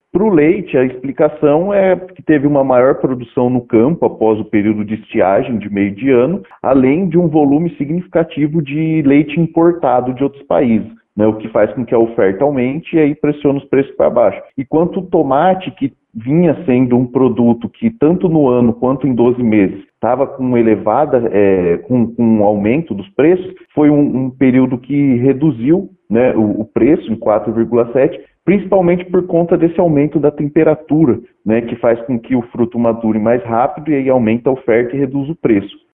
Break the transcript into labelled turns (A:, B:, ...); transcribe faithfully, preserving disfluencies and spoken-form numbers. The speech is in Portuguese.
A: Para o leite, a explicação é que teve uma maior produção no campo após o período de estiagem de meio de ano, além de um volume significativo de leite importado de outros países, né, o que faz com que a oferta aumente e aí pressiona os preços para baixo. E quanto o tomate, que vinha sendo um produto que tanto no ano quanto em doze meses estava com elevada, é, com, com um aumento dos preços, foi um, um período que reduziu, né, o, o preço em quatro vírgula sete por cento, principalmente por conta desse aumento da temperatura, né, que faz com que o fruto madure mais rápido e aí aumenta a oferta e reduz o preço.